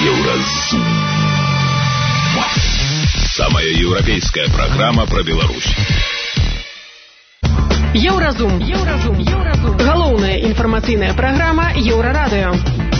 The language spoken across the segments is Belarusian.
Евразум. Самая европейская программа про Беларусь. Евразум. Галоўная інфармацыйная праграма Еўрарадыё.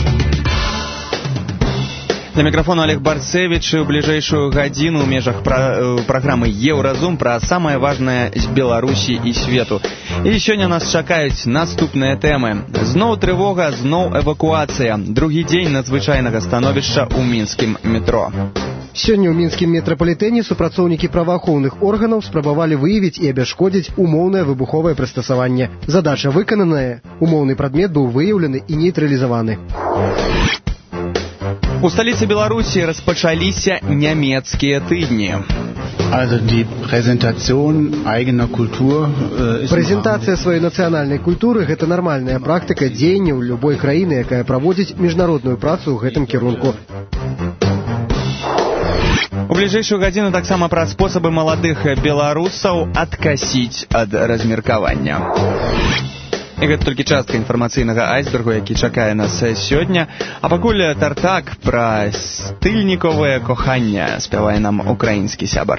На микрофону Олег Барцевич, и в ближайшую годину в межах программы Евразум про самое важное з Беларусі і свету. І сёння нас чакаюць наступныя тэмы. Зноў трывога, зноў эвакуацыя. Другі дзень надзвычайнага становішча ў мінскім метро. Сёння ў мінскім метрапалітэне супрацоўнікі праваахоўных органаў спрабавалі выявіць і абясшкодзіць умоўнае выбуховае прыстасаванне. Задача выкананая. Умоўны прадмет быў выяўлены і нейтралізаваны. У сталіцы Беларусі распачаліся нямецкія тыдні. Прэзентацыя сваёй нацыянальнай культуры – гэта нармальная практыка дзеянняў любой краіны, якая праводзіць міжнародную працу ў гэтым кірунку. У бліжэйшую гадзіну таксама пра спосабы маладых беларусаў адкасіць ад размеркавання. І гэта толькі частка інфармацыйнага айсбергу, які чакае нас сёння. А пакуль тартак пра стыльніковае коханне спявае нам украінскі сябар.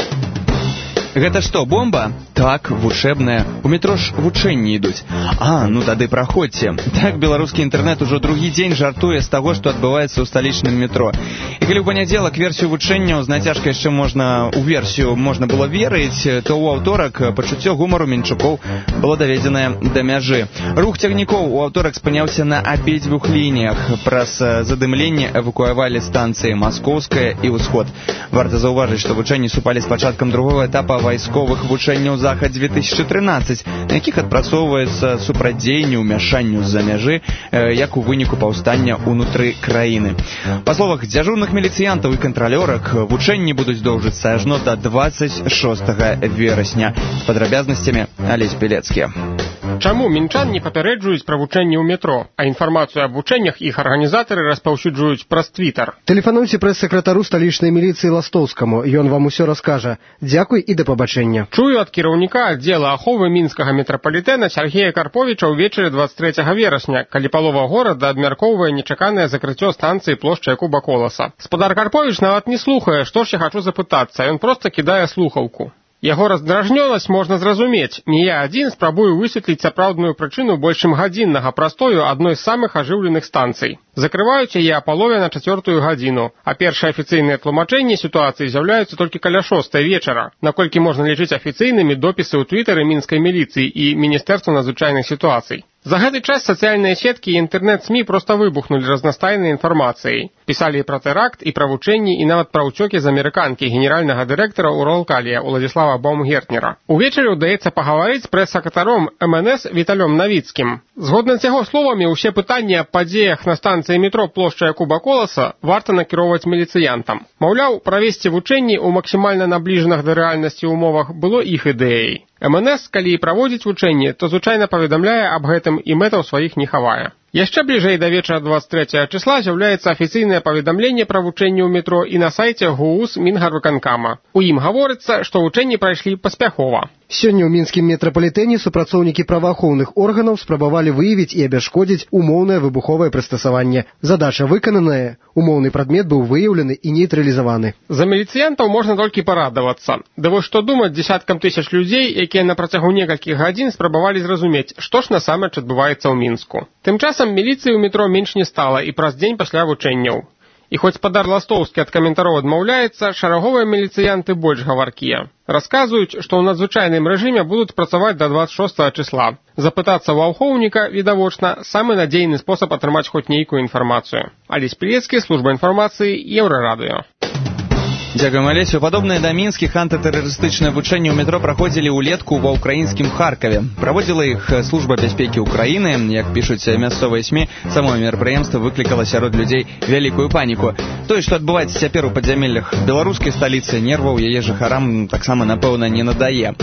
Гэта што, бомба? Так, вучэбная. У метро ж вучэнні ідуць. Ну тады праходзьце. Так, беларускі інтэрнэт ужо другі дзень жартуе з таго, што адбываецца ў сталічным метро. І калі ў панядзелак версію вучэнняў з нацяжкай яшчэ у версію можна было верыць, то ў аўторак пачуццё гумару мінчукоў было даведзенае да мяжы. Рух цягнікоў у аўторак спыняўся на абедзвюх лініях. Праз задымленне эвакуавалі станцыі Маскоўская і Ўсход. Варта заўважыць, што вучэнні супалі з пачаткам другога этапа вайсковых вучэнняў Захад-2013, на якіх адпрацоўваецца супрацьдзеянне ўмяшанню з-за мяжы, як у выніку паўстання ўнутры краіны. Па словах дзяжурных міліцыянтаў і кантралёрак, вучэнні будуць доўжыцца ажно да 26 верасня. З падрабязнасцямі Алесь Белецкі. Чаму мінчан не папярэджваюць пра вучэнні ў метро, а інфармацыю аб вучэннях іх арганізатары распаўсюджваюць праз Твітар? Тэлефануйце прэс-сакратару сталічнай міліцыі Ластовскаму, ён вам усё раскажа. Дзякуй і да пабачэння. Чую ад кіраўніка аддзела аховы мінскага метрапалітэна Сергея Карповіча ўвечары 23 верасня, калі палова горада абмяркоўвае нечаканае закрыццё станцыі плошчы Якуба Коласа. Спадар Карповіч нават не слухае, што ж я хачу запытацца, ён проста кідае слухаўку. Яго раздражнёнасць можна зразумець. Не я адзін спрабую высветліць сапраўдную прычыну больш чым гадзіннага прастою адной з самых ажыўленых станцый. Закрываюць яе а палове на 4 гадзіну, а першыя афіцыйныя тлумачэнні сітуацыі з'яўляюцца толькі каля 6 вечара, наколькі можна лічыць афіцыйнымі допісы ў твітары мінскай міліцыі і Міністэрства надзвычайных сітуацый. За гэты час сацыяльныя сеткі і інтэрнэт-СМІ проста выбухнулі разнастайнай інфармацыяй. Пісалі і пра тэракт, і пра вучэнні, і нават пра ўцёкі з амерыканкі генеральнага дырэктара Уралкалія Уладзіслава Баумгертнера. Увечары ўдаецца пагаварыць з прэс-сакратаром МНС Віталём Навіцкім. Згодна з яго словамі, усе пытанні аб падзеях на станцыі метро плошча Якуба Коласа варта накіроўваць міліцыянтам. Маўляў, правесці вучэнні ў максімальна набліжаных да рэальнасці ўмовах было іх ідэяй. МНС, калі і праводзіць вучэнні, то звычайна паведамляе аб гэтым і мэтаў сваіх не хавае. Яшчэ бліжэй да вечара 23 числа з'яўляецца афіцыйнае паведамленне пра вучэнні ў метро і на сайце ГУУС Мінгарвыканкама. У ім гаворыцца, што вучэнні прайшлі паспяхова. Сёння ў мінскім метрапалітэне супрацоўнікі праваахоўных органаў спрабавалі выявіць і абясшкодзіць умоўнае выбуховае прыстасаванне. Задача выкананая. Умоўны прадмет быў выяўлены і нейтралізаваны. За міліцыянтаў можна толькі парадавацца. Да вось што думаць дзесяткам тысяч людзей, якія на працягу некалькіх гадзін спрабавалі зразумець, што ж насамрэч адбываецца ў Мінску. Тым часам міліцыі ў метро менш не стала і праз дзень пасля вучэнняў. І хоць спадар Ластовскі ад каментароў адмаўляецца, шараговыя міліцыянты больш гаваркія. Расказваюць, што ў надзвычайным рэжыме будуць працаваць да 26 числа. Запытацца ў ахоўніка, відавочна, самы надзейны спосаб атрымаць хоць нейкую інфармацыю. Алесь Белецкі, служба інфармацыі, Еўрарадыё. Дзякуем, Алесю. Падобныя да мінскіх антытэрарыстычныя вучэнні ў метро праходзілі ўлетку ва ўкраінскім Харкаве. Праводзіла іх служба бяспекі Украіны. Як пішуць мясцовыя СМІ, само мерапрыемства выклікала сярод людзей вялікую паніку. Тое, што адбываецца цяпер у падзямеллях беларускай сталіцы, нерваў яе жыхарам таксама, напэўна, не надае.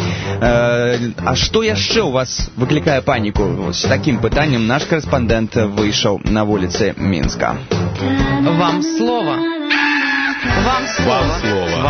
А што яшчэ ў вас выклікае паніку? З такім пытаннем наш карэспандэнт выйшаў на вуліцы Мінска. Вам слова. Вам слово.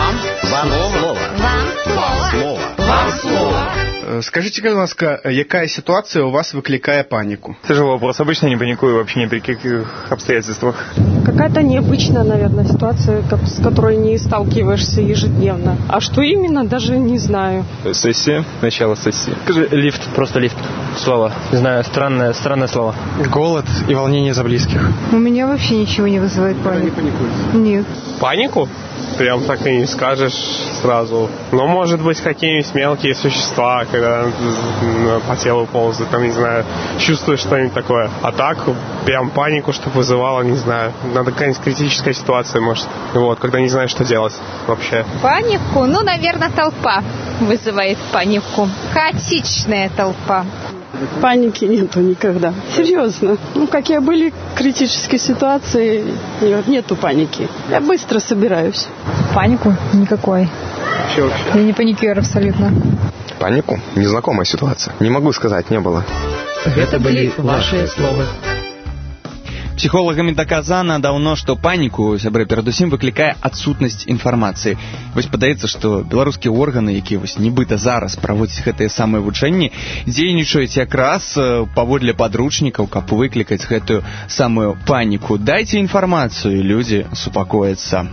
Вам слово. Скажите, пожалуйста, какая ситуация у вас выкликает панику? Тяжелый вопрос. Обычно не паникую вообще ни при каких обстоятельствах. Какая-то необычная, наверное, ситуация, с которой не сталкиваешься ежедневно. А что именно, даже не знаю. Сессия. Начало сессии. Скажи, лифт. Просто лифт. Слово. Не знаю, странное слово. Голод и волнение за близких. У меня вообще ничего не вызывает панику. Вы не паникуете? Нет. Панику? Прям так и не скажешь сразу. Но, может быть, какие-нибудь мелкие существа, когда по телу ползают, там, не знаю, чувствуешь что-нибудь такое. А так, прям панику, чтобы вызывало, не знаю. Надо какая-нибудь критическая ситуация, может. Вот, когда не знаешь, что делать вообще. Панику? Ну, наверное, толпа вызывает панику. Хаотичная толпа. Паники нету никогда. Серьезно. Какие были критические ситуации, нету паники. Я быстро собираюсь. Панику? Никакой. Вообще. Я не паникер абсолютно. Панику? Незнакомая ситуация. Не могу сказать, не было. Это были ваши словы. Псіхолагамі даказана даўно, што паніку, сябры, перадусім выклікае адсутнасць інфармацыі. Вось падаецца, што беларускія органы, якія вось нібыта зараз праводзяць гэтыя самыя вучэнні, дзейнічаюць якраз паводле падручнікаў, каб выклікаць гэтую самую паніку. Дайце інфармацыю, людзі супакояцца.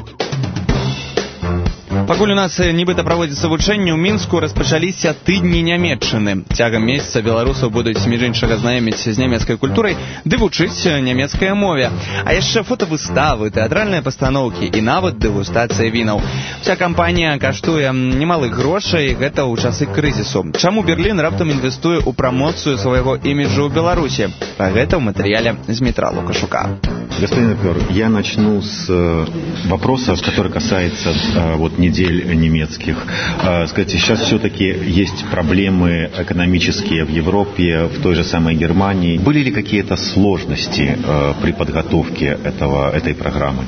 Пакуль у нас нібыта праводзіцца вучэнне, у Мінску распачаліся тыдні нямецчыны. Цягам месяца беларусаў будуць між іншага знаёміць з нямецкай культурай ды вучыць нямецкай мове. А яшчэ фотавыставы, тэатральныя пастаноўкі і нават дэгустацыя вінаў. Уся кампанія каштуе немалых грошай, гэта ў часы крызісу. Чаму Берлін раптам інвестуе ў прамоцыю свайго іміджу ў Беларусі? Пра гэта ў матэрыяле Дмітра Лукашука. Господин Пёр, я начну с вопроса, который касается недель немецких. Скажите, сейчас все-таки есть проблемы экономические в Европе, в той же самой Германии. Были ли какие-то сложности при подготовке этой программы?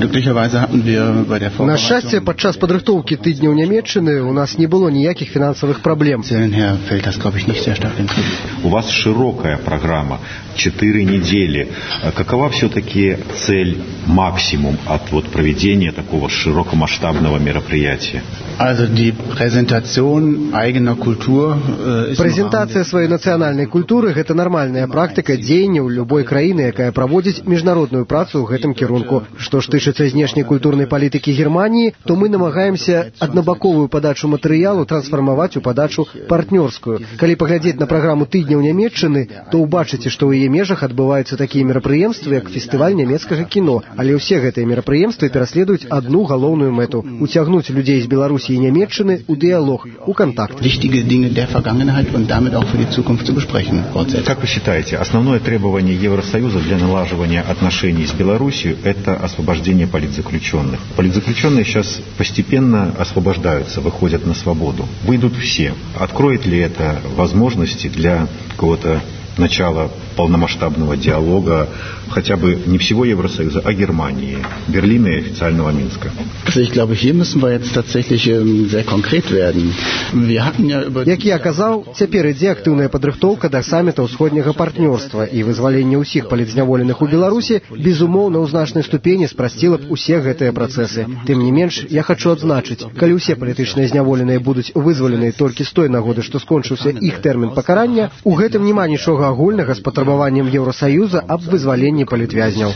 На счастье, подчас падрыхтоўкі тыдняў нямецчыны у нас не было никаких финансовых проблем. У вас широкая программа, 4 недели. Какова все-таки цель, максимум от проведения такого широкомасштабного мероприятия? Презентация своей национальной культуры – это нормальная практика дзеянняў любой краіны, якая праводзіць міжнародную працу ў гэтым кірунку. Што ж тычыцца знешняй культурнай палітыкі Германии, то мы намагаемся аднабаковую падачу матэрыялу трансфармаваць у падачу партнёрскую. Калі паглядзець на праграму тыдняў нямецчыны, то ўбачыце, што ў яе межах адбываюцца такія мерапрыемствы, як фестываль нямецкага кіно. Але ўсе гэтыя мерапрыемствы пераследуюць одну галоўную мэту – уцягнуць людей з Беларусі и Нямецчыны у диалог, у контакт. Как вы считаете, основное требование Евросоюза для налаживания отношений с Беларусью – это освобождение политзаключенных? Политзаключенные сейчас постепенно освобождаются, выходят на свободу. Выйдут все. Откроет ли это возможности для какого-то начала полномасштабного диалога, хотя бы не всего Евросоюза, а Германии, Берлина и официального Минска? Як я казаў, цяпер ідзе актыўная падрыхтоўка да саміта ўсходняга партнёрства, і вызваленне ўсіх палітзняволеных у Беларусі, безумоўна, ў значнай ступені спрасціла б усе гэтыя працэсы. Тым не менш, я хачу адзначыць, калі ўсе палітычныя зняволеныя будуць вызваленыя толькі з той нагоды, што скончыўся іх тэрмін пакарання, у гэтым няма нічога агульнага з патрабаваннем Евросоюза об вызволении политвязняў.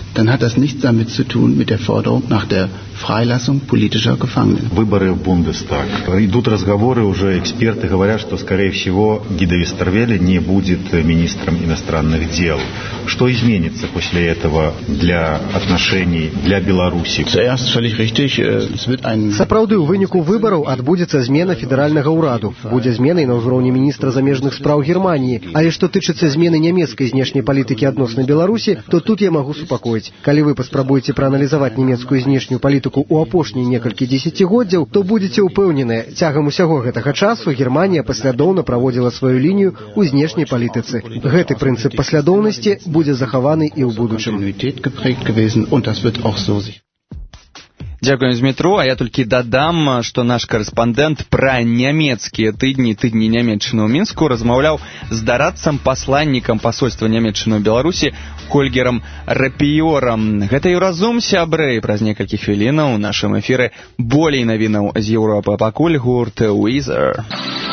Выборы в Бундестаг. Идут разговоры, уже эксперты говорят, что, скорее всего, Гидо Вестервеле не будет министром иностранных дел. Что изменится после этого для отношений, для Беларуси? Сапраўды, у выніку выбораў адбудзецца змена федэральнага ўраду. Будзе змена і на ўзроўні міністра замежных спраў Германии. Але што тычыцца змены нямецкай знешняй палітыкі адносна Беларусі, то тут я магу супакоіць. Калі вы паспрабуеце прааналізаваць нямецкую знешнюю палітыку ў апошнія некалькі дзесяцігоддзяў, то будзеце ўпэўненыя, цягам усяго гэтага часу Германія паслядоўна праводзіла сваю лінію ў знешняй палітыцы. Гэты прынцып паслядоўнасці будзе захаваны і ў будучым. Дзякуем, Змітру, а я толькі дадам, што наш карэспандэнт пра нямецкія тыдні нямецчыны ў Мінску размаўляў з дарадцам пасланнікам пасольства Нямецчыны ў Беларусі Хольгерам Рапіёрам. Гэта Еўразум, сябры. Праз некалькі хвілінаў у нашым эфіры болей навінаў з Еўропы. Пакуль гурт Weezer.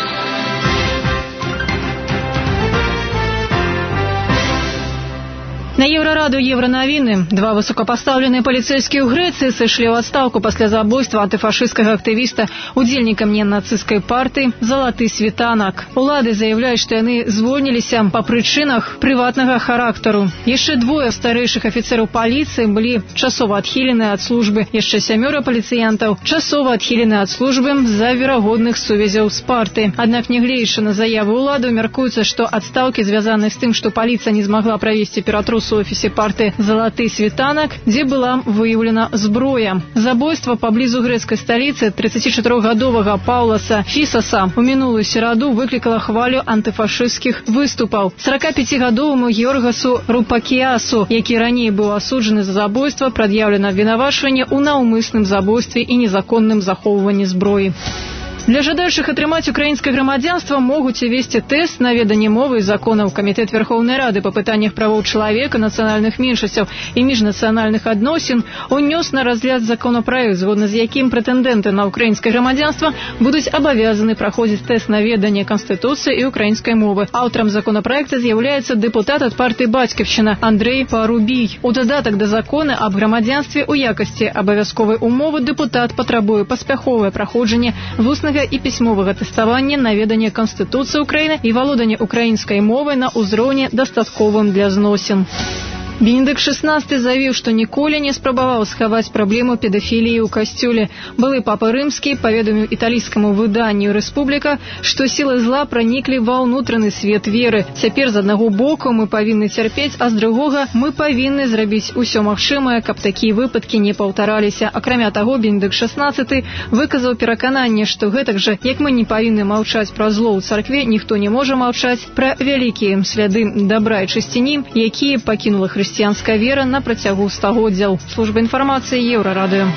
На Еврораду Евронавіны два высокопоставленные полицейские ў Грэцыі сышлі ў адстаўку пасля забойства антыфашысцкага актывіста удзельнікам ненацысцкай партыі «Залаты світанак». Улады заяўляюць, што яны звольніліся па прычынах прыватнага характару. Яшчэ двое старэйшых афіцэраў паліцыі былі часова адхілены ад службы. Яшчэ 7 паліцыянтаў часова адхілены ад службы з-за верагодных сувязяў з партыі. Аднак, нягледзячы на заявы ўладаў, мяркуецца, што адстаўкі звязаны з тым, што паліцыя не змагла правесці ператрус у офісе партыі «Залаты світанак», дзе была выяўлена зброя. Забойства паблізу грэцкай сталіцы 34-гадовага Пауласа Фісаса у мінулую сераду выклікала хвалю антыфашысцкіх выступаў. 45-гадоваму Георгасу Рупакіасу, які раней быў асуджаны за забойства, прад'яўлена абвінавачванне ў наўмысным забойстве і незаконным захоўванні зброі. Для жадаючых атрымаць украінскае грамадзянства могуць весці тэст на веданне мовы і законаў. Камітэт Верхоўнай Рады па пытаннях правоў чалавека, нацыянальных меншасцяў і міжнацыянальных адносін унёс на разгляд законапраект, згодна з якім прэтэндэнты на украінскае грамадзянства будуць абавязаны праходзіць тэст на веданне Канстытуцыі і украінскай мовы. Аўтарам законапраекта з'яўляецца дэпутат ад партыі «Бацькаўшчына» Андрэй Парубій. У дадатак да закона аб грамадзянстве ў якасці абавязковай умовы дэпутат патрабуе паспяховае праходжанне вуснага і пісьмовага тэставання на веданне Канстытуцыі ўкраіны і валоданне украінскай мовай на ўзроўні дастатковым для зносін. Бенедыкт XVI заявіў, што ніколі не спрабаваў схаваць праблему педафіліі ў касцёле. Былы папа рымскі паведаміў італійскаму выданню «Рэспубліка», што сілы зла праніклі ва ўнутраны свет веры. Цяпер з аднаго боку мы павінны цярпець, а з другога мы павінны зрабіць усё магчымае, каб такія выпадкі не паўтараліся. Акрамя таго, Бенедыкт XVI выказаў перакананне, што гэтак жа, як мы не павінны маўчаць пра зло ў царкве, ніхто не можа маўчаць пра вялікія сляды дабра і чысціні, якія пакінула хрысціянская вера на працягу стагоддзяў. Служба інфармацыі Еўрарадыё.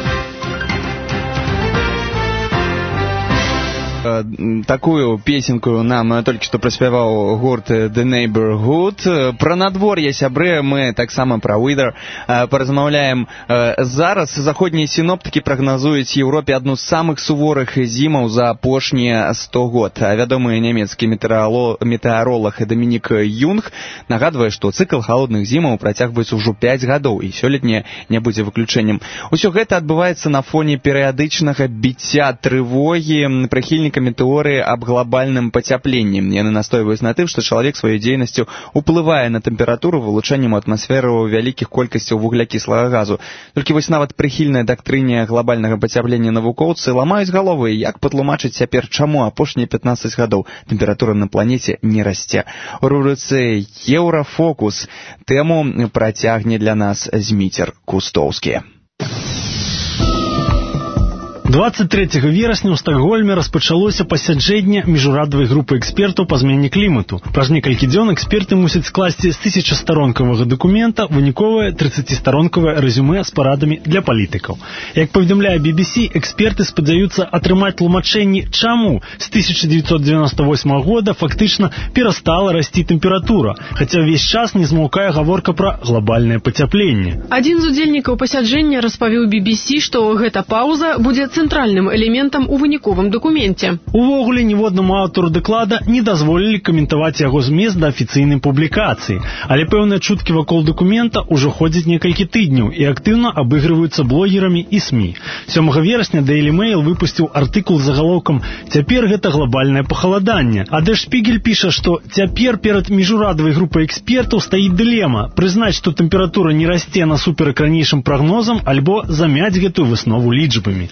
Такую песенку нам толькі што праспяваў гурт The Neighborhood. Пра надвор'е, сябры, мы таксама пра Weezer паразмаўляем зараз. Заходнія сіноптыкі прагназуюць Еўропе адну з самых суворых зімаў за апошнія 100 год. Вядомы нямецкі метэаролог Дамінік Юнг нагадвае, што цыкл халодных зімаў працягваецца ўжо 5 гадоў, і сёлетняе не будзе выключэннем. Усё гэта адбываецца на фоне перыядычнага біцця трывогі прыхільнікамі тэорыі аб глобальным пацяпленні. Яны настойваюць на тым, што чалавек сваёй дзейнасцю ўплывае на тэмпературу вылучэннем у атмасферу вялікіх колькасцяў вуглякіслага газу. Толькі вось нават прыхільнай дактрыне глобальнага пацяплення навукоўцы ламаюць галовы, як патлумачыць цяпер, чаму апошнія 15 гадоў тэмпература на планеце не расце. У рубрыцы «Еўрафокус» тэму працягне для нас Зміцер Кустоўскі. 23 верасня ў Стакгольме распачалося пасяджэнне міжурадавай групы экспертаў па змене клімату. Праз некалькі дзён эксперты мусяць скласці з 1000-старонкавага дакумента выніковае 30-старонкавае рэзюмэ з парадамі для палітыкаў. Як паведамляе BBC, эксперты спадзяюцца атрымаць тлумачэнні, чаму з 1998 года фактычна перастала расці тэмпература, хаця ўвесь час не змаўкае гаворка пра глобальнае пацяпленне. Адзін з удзельнікаў пасяджэння распавёў BBC, што гэта паўза будзе цэнтральным элементам у выніковым дакуменце. Увогуле, ніводнаму аўтару даклада не дазволілі каментаваць яго змест да афіцыйнай публікацыі, але пэўныя чуткі вакол дакумента ўжо ходзяць некалькі тыдняў і актыўна абыгрываюцца блогерамі і СМІ. 7 верасня Daily Mail выпусціў артыкул з загалоўкам «Цяпер гэта глобальнае пахаладанне». А Der Spiegel піша, што цяпер перад міжурадавай групай экспертаў стаіць дылема – прызнаць, што тэмпература не расце насуперак ранейшым прагнозам, альбо замяць гэтую выснову лічбамі. Тым часам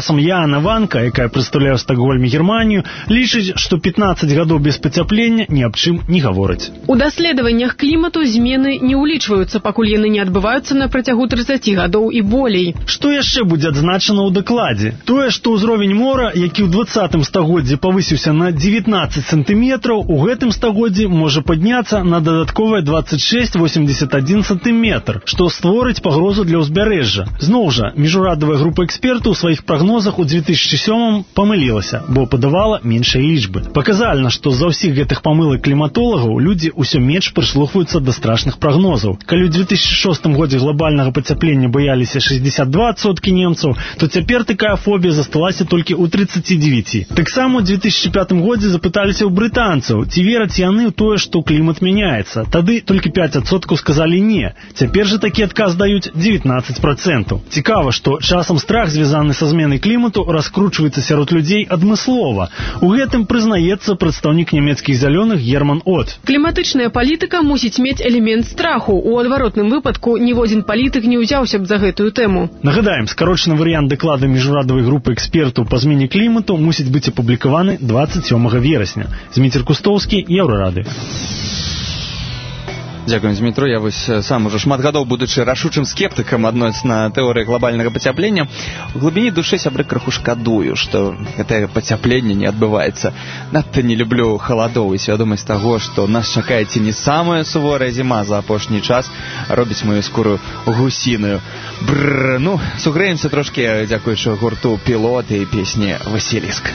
часам Яна Ванка, якая прадстаўляе ў Стакгольме Германію, лічыць, што 15 гадоў без пацяплення ні аб чым не гавораць. У даследаваннях клімату змены не ўлічваюцца, пакуль яны не адбываюцца на працягу 30 гадоў і болей. Што яшчэ будзе адзначана ў дакладзе? Тое, што ўзровень мора, які ў 20 стагоддзі павысіўся на 19 сантыметраў, у гэтым стагоддзі можа падняцца на дадатковыя 26,81 сантыметр, што створыць пагрозу для ўзбярэжжа. Зноў жа, міжурадавая група экспертаў у сваіх прагнозах у 2007 памылілася, бо падавала меншыя лічбы. Паказальна, што з-за ўсіх гэтых памылак кліматолагаў людзі ўсё менш прыслухваюцца да страшных прагнозаў. Калі ў 2006 годзе глобальнага пацяплення баяліся 62% немцаў, то цяпер такая фобія засталася толькі ў 39%. Таксама ў 2005 годзе запыталіся ў брытанцаў, ці вераць яны ў тое, што клімат мяняецца. Тады толькі 5% сказалі не. Цяпер жа такі адказ даюць 19%. Цікава, што часам страх, звязаны са зменай клімату, раскручваецца сярод людзей адмыслова. У гэтым прызнаецца прадстаўнік нямецкіх зялёных Герман От. Кліматычная палітыка мусіць мець элемент страху. У адваротным выпадку ніводзін палітык не ўзяўся б за гэтую тэму. Нагадаем, скарочаны варыянт даклада міжурадавай групы экспертаў па змене клімату мусіць быць апублікаваны 27 верасня. Зміцер Кустоўскі, Еўрарады. Дзякуем, Змітру. Я вось сам ужо шмат гадоў, будучы рашучым скептыкам адносна тэорыі глобальнага пацяплення, у глыбіні душы сябры крыху шкадую, што гэтае пацяпленне не адбываецца. Надта не люблю халадоў і свядомасць таго, што нас чакае ці не самая суворая зіма за апошні час, робіць мою скуру гусіную. Бррр, ну, сугрэемся трошкі, дзякуючы гурту «Пілот» і песні «Васіліск».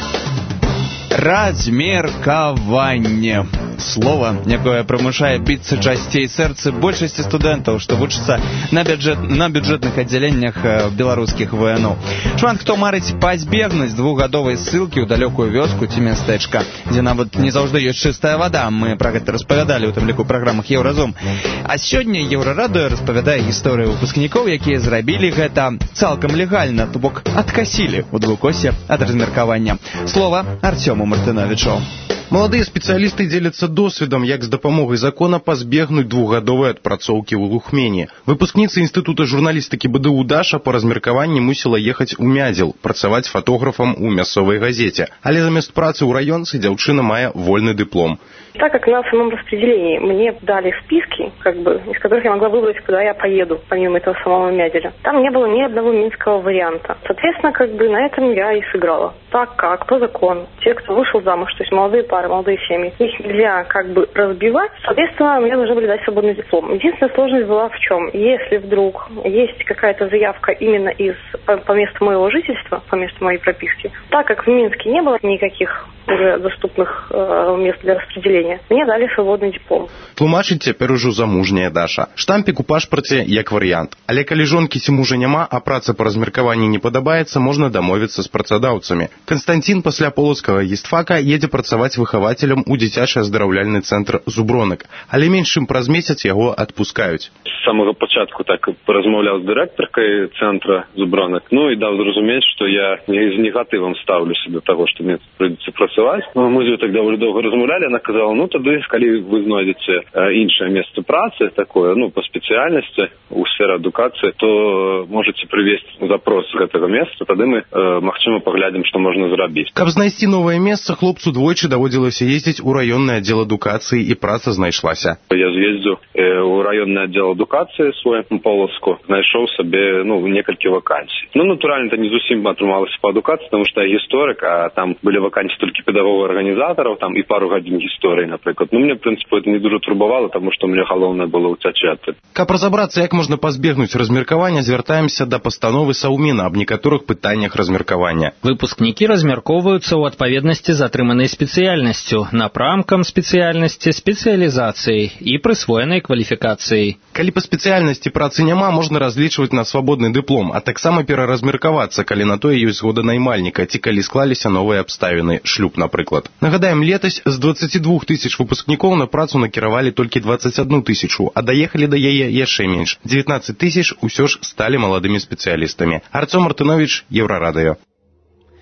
Размеркаванне. Слова, якое прымушае біцца часцей сэрцы большасці студэнтаў, што вучацца на бюджэтных аддзяленнях беларускіх ВНУ. Шмат хто марыць пазбегнуць двухгадовай ссылкі ў далёкую вёску ці мястэчка, дзе нават не заўжды ёсць чыстая вада. Мы пра гэта распавядалі ў тым ліку праграмах Еўразум. А сёння Еўрарадыё распавядае гісторыю выпускнікоў, якія зрабілі гэта цалкам легальна, то бок адкасілі ў двукосе ад размеркавання. Слова Артёму Мартыновічу. Маладыя спецыялісты дзеляцца досведам, як з дапамогай закона пазбегнуць двухгадовай адпрацоўкі ў глухмені. Выпускніца інстытута журналістыкі БДУ Даша па размеркаванні мусіла ехаць у Мядзел, працаваць фатографам у мясцовай газеце. Але замест працы ў раёнцы дзяўчына мае вольны дыплом. Так как на самом распределении мне дали списки, из которых я могла выбрать, куда я поеду, помимо этого самого Мяделя, там не было ни одного минского варианта. Соответственно, на этом я и сыграла. Так как по закону те, кто вышел замуж, то есть молодые пары, молодые семьи, их нельзя разбивать, соответственно, мне должны были дать свободный диплом. Единственная сложность была в чем? Если вдруг есть какая-то заявка именно по месту моего жительства, по месту моей прописки, так как в Минске не было никаких уже доступных мест для распределения, мне дали свободный диплом. Тлумачыць цяпер ужо замужняя Даша. Штампік у пашпарце як варыянт. Але калі жонкі ці мужа няма, а праца па размеркаванні не падабаецца, можна дамовіцца з працадаўцамі. Канстантин пасля полацкага гістфака едзе працаваць выхавацелем у дзіцячы аздараўляльны цэнтр «Зубронак». Але менш чым праз месяц яго адпускаюць. З самага пачатку так паразмаўляў з дырэктаркай цэнтра «Зубронак». І даў зразумець, што я з негатывам ставлюся да таго, што мне прыйдецца працаваць. Мы з ёй так даволі доўга размаўлялі, яна казала, тады, калі вы знойдзеце іншае месца працы, такое, па спецыяльнасці у сферы адукацыі, то можаце прывесці запрос з гэтага месца, тады мы, магчыма, паглядзім, што можна зрабіць. Каб знайсці новае месца, хлопцу двойчы даводзілася ездзіць у раённы аддзел адукацыі, і праца знайшлася. Я з'ездзіў у раённы аддзел адукацыі свой Полацку, знайшоў сабе, некалькі вакансій. Натуральна, это не зусім атрымалася па адукацыі, таму што я гісторык, а там былі вакансіі толькі педагогаў-арганізатараў, там і пару гадзін гісторыі, напрыклад. Мне, в прынцыпе, это не дуже турбавала, таму што мне галоўнае было ўцячы адтуль. Каб разабрацца, як можна пазбегнуць размеркавання, звяртаемся да пастановы Саўміна аб некаторых пытаннях размеркавання. Выпускнікі размяркоўваюцца ў адпаведнасці з атрыманай спецыяльнасцю, напрамкам спецыяльнасці, спецыялізацыяй і прысвоенай кваліфікацыяй. Калі па спецыяльнасці працы няма, можна разлічваць на свабодны дыплом, а таксама пераразмеркавацца, калі на тое ёсць згода наймальніка, ці калі склаліся новыя абставіны, шлюб, напрыклад. Нагадаем, летась з 22 тысяч выпускнікоў на працу накіравалі толькі 21 тысячу, а даехалі да яе яшчэ менш. 19 тысяч усё ж сталі маладымі спецыялістамі. Артём Мартынович, Еўрарадыё.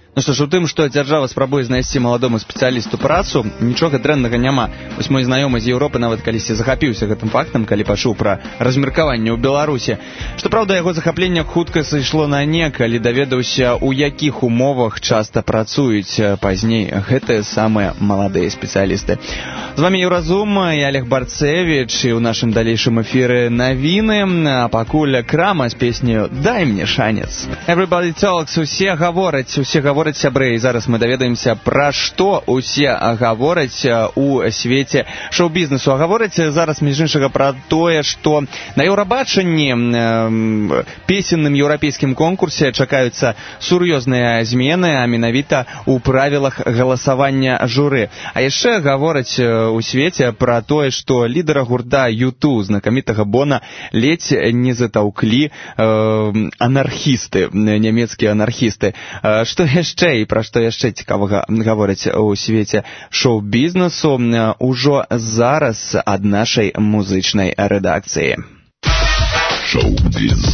Ну што ж, у тым, што дзяржава спрабуе знайсці маладому спецыялісту працу, нічога дрэннага няма. Вось мой знаёмы з Еўропы нават калісьці захапіўся гэтым фактам, калі пачуў пра размеркаванне ў Беларусі. Што праўда, яго захапленне хутка сышло на не, калі даведаўся, у якіх умовах часта працуюць пазней гэтыя самыя маладыя спецыялісты. З вамі Еўразум, я Олег Барцевіч, і ў нашым далейшым эфіры навіны, а пакуль Крама з песнею «Дай мне шанец». Everybody talks, усе гавораць, сябры, і зараз мы даведаемся, пра што усе гавораць у свеце шоу-бізнесу. А гавораць зараз, між іншага, пра тое, што на Еўрабачанні песенным еўрапейскім конкурсе чакаюцца сур'ёзныя змены, а менавіта ў правілах галасавання журы. А яшчэ гавораць у свеце пра тое, што лідара гурта U2, знакамітага Бона, ледзь не затаўклі анархісты, нямецкія анархісты. Што яшчэ і пра што яшчэ цікавага гавораць у свеце шоу-бізнесу ўжо зараз ад нашай музычнай рэдакцыі. Шоу-біз.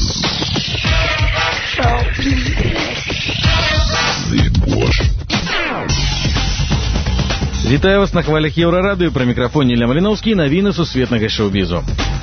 Вітаю вас на хвалях Еўрарадыё, пры мікрафоне Ілля Маліноўскі, навіны сусветнага шоу-бізу.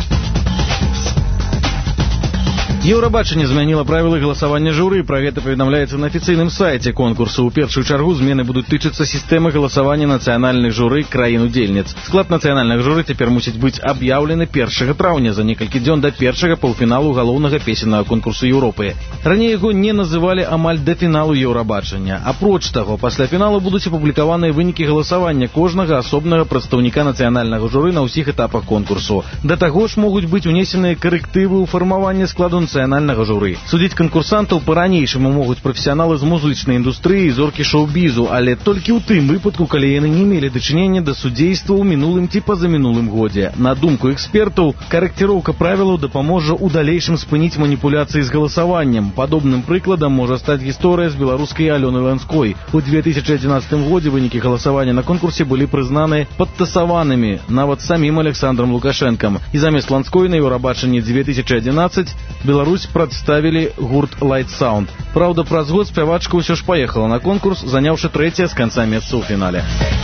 Еўрабачанне змяніла правілы галасавання журы. Пра гэта паведамляецца на афіцыйным сайце конкурсу. У першую чаргу змены будуць тычыцца сістэмы галасавання нацыянальных журы краін-удзельніц. Склад нацыянальных журы цяпер мусіць быць аб'яўлены 1 траўня, за некалькі дзён да першага паўфіналу галоўнага песеннага конкурсу Еўропы. Раней яго не называлі амаль да фіналу Еўрабачання. Апроч таго, пасля фіналу будуць апублікаваныя вынікі галасавання кожнага асобнага прадстаўніка нацыянальнага журы на ўсіх этапах конкурсу. Да таго ж могуць быць унесеныя карэктывы ў фармаванне складу нацыянальнага журы. Судзіць канкурсантаў па-ранейшаму могуць прафесіяналы з музычнай індустрыі і зоркі шоу-бізу, але толькі ў тым выпадку, калі яны не мелі дачынення да судзейства ў мінулым ці пазамінулым годзе. На думку экспертаў, карэкціроўка правілаў дапаможа ў далейшым спыніць маніпуляцыі з галасаваннем. Падобным прыкладам можа стаць гісторыя з беларускай Алёнай Ланской. У 2011 годзе вынікі галасавання на конкурсе былі прызнаны падтасаванымі нават самім Александром Лукашэнкам. І замест Ланской на Еўрабачанні 2011 Беларусь прадставілі гурт Light Sound. Праўда, праз год спявачка ўсё ж паехала на конкурс, заняўшы 3-е з канца месца ў фінале.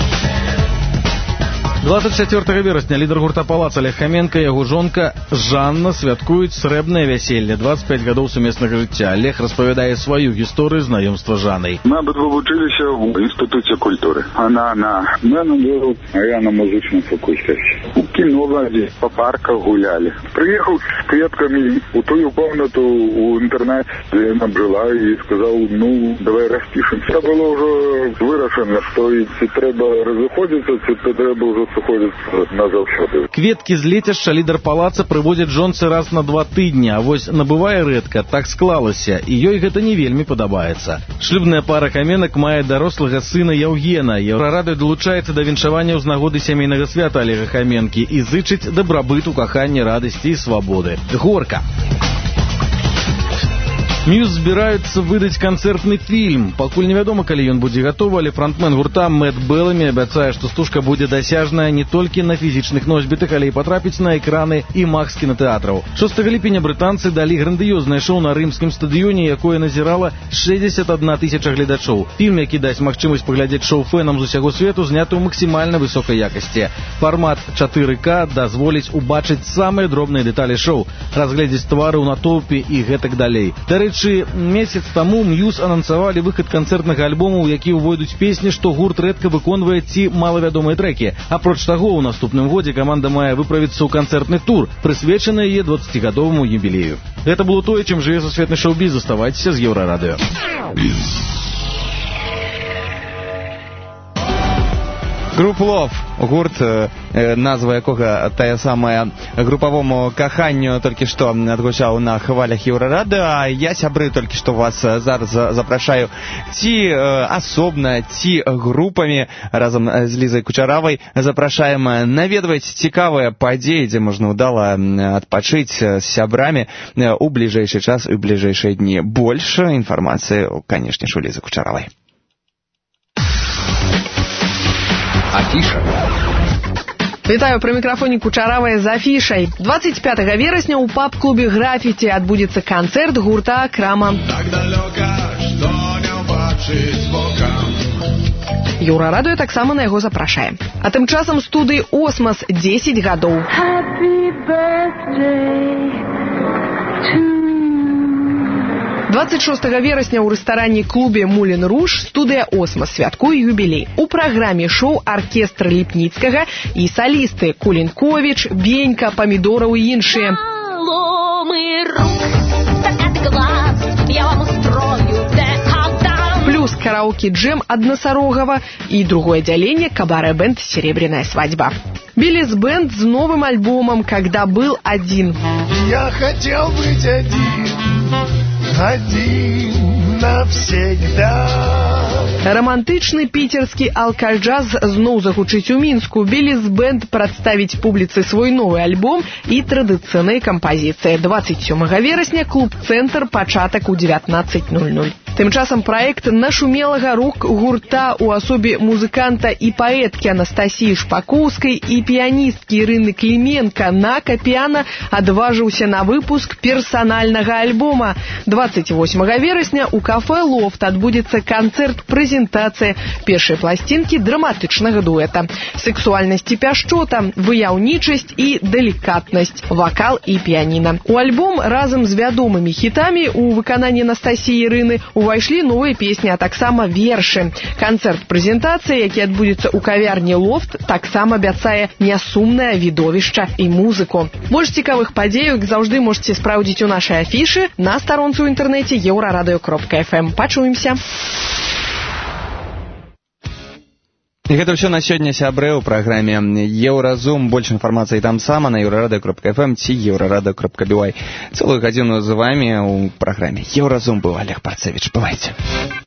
24 верасня лідар гурта «Палац» Олег Хоменко і яго жонка Жанна святкуюць срэбнае вяселле, 25 гадоў сумеснага жыцця. Олег распавядае сваю гісторыю знаёмства з Жаннай. Мы абодва вучыліся ў інстытуце культуры. Она на менеджеру, а я на музычным факультэце. У кіно вадзі, па парках гулялі. Прыехаў з кветкамі у тую комнату ў інтэрнэт, дзе яна жыла, і сказаў, давай распішем. Це было ўжо вырашана, што ці трэба разыходзіцца, ці трэба ўжо сыходзіцца назаўсёды. Кветкі з лецішча лідар «Палаца» прывозяць жонцы раз на 2 тыдні, а вось набывае рэдка, так склалася, і ёй гэта не вельмі падабаецца. Шлюбная пара Хоменак мае дарослага сына Яўгена. Еўрарадыё далучаецца да віншавання ў нагоды сямейнага свята Олега Хоменкі і зычыць дабрабыту, кахання, радасці і свабоды. Горка! Мьюз збіраюцца выдаць канцэртны фільм. Пакуль невядома, калі ён будзе гатовы, але фронтмен гурта Мэтт Беламі абяцае, што стужка будзе дасяжная не толькі на фізічных носьбітах, але і патрапіць на экраны IMAX кінатэатраў. 6 ліпеня брытанцы далі грандыёзнае шоу на рымскім стадыёне, якое назірала 61 тысяча гледачоў. Фільм, які дасць магчымасць паглядзець шоу фэнам з усяго свету, зняты ў максімальна высокай якасці. Фармат 4К дазволіць убачыць самыя дробныя дэталі шоу, разгледзець твары ў натоўпе і гэтак далей. Месяц таму Мьюз анансавалі выхад канцэртнага альбому, у які ўвойдуць песні, што гурт рэдка выконвае ці малавядомыя трэкі. Апроч таго, у наступным годзе каманда мае выправіцца ў канцэртны тур, прысвечаны яе 20-гадоваму юбілею. Гэта было тое, чым жыве сусветны шоу-біз. Заставайцеся з Еўрарадыё. Group Love, гурт, назва якога тая самая групавому каханню толькі што адгучаў на хвалях Еўрарадыё, а я, сябры, толькі што вас зараз запрашаю ці асобна, ці групамі разам з Лізай Кучаравай запрашаем наведваць цікавыя падзеі, дзе можна ўдала адпачыць з сябрамі у бліжэйшы час і ў бліжэйшыя дні. Больш інфармацыі, канешне ж, у Лізы Кучаравай. Афіша. Вітаю, пры мікрафоне Кучаравая з афішай. 25 верасня ў паб-клубе «Графіці» адбудзецца канцэрт гурта «Крама». Так далёка, што не ўбачыш. пабачыць вокам. Еўрарадыё таксама на яго запрашае. А тым часам студыі «Осмас» 10 гадоў. Happy birthday to 26 верасня ў рэстаране-клубе «Мулен Руж» студыя «Осмас» святкуе юбілей. У праграме шоу аркестр Ліпніцкага і салісты Кулінковіч, Бенька, Памідораў і іншыя. Плюс караоке-джем ад Насарогова і другое аддзяленне кабарэ-бэнд «Серебряная свадьба». Биллис-бэнд с новым альбомом «Когда был один». Я хотел быть один навсегда. Романтычны піцерскі алкаджаз зноў загучыць у Мінску. Биллис-бэнд прадставіць публіцы свой новы альбом і традыцыйныя кампазіцыі. 27 верасня клуб-цэнтр, пачатак у 19:00. Тым часам праект нашумелага рок-гурта ў асобе музыканта і паэткі Анастасіі Шпакоўскай і піяністкі Ірыны Кліменка Нака Піана адважыўся на выпуск персанальнага альбома. 28 верасня у кафэ «Лофт» адбудзецца канцэрт-прэзентацыя першай пласцінкі драматычнага дуэта. Сексуальнасць і пяшчота, выяўнічасць і далікатнасць, вакал і піяніна. У альбом разам з вядомымі хітамі у выкананні Анастасіі Ірыны увайшлі новыя песні, а таксама вершы. Канцэрт-прэзентацыя, які адбудзецца ў кавярні «Лофт», таксама абяцае нясумнае відовішча і музыку. Больш цікавых падзей, як заўжды, можаце спраўдзіць у нашай афішы на старонцы ў інтэрнэце euraradыё.fm. Пачуемся. І гэта ўсё на сёння, сябры, у праграме Еўразум. Больш інфармацыі там сама на euraradыё.fm ці euraradыё.by. Цэлую гадзіну з вамі у праграме Еўразум быў Олег Парцевіч. Бывайце.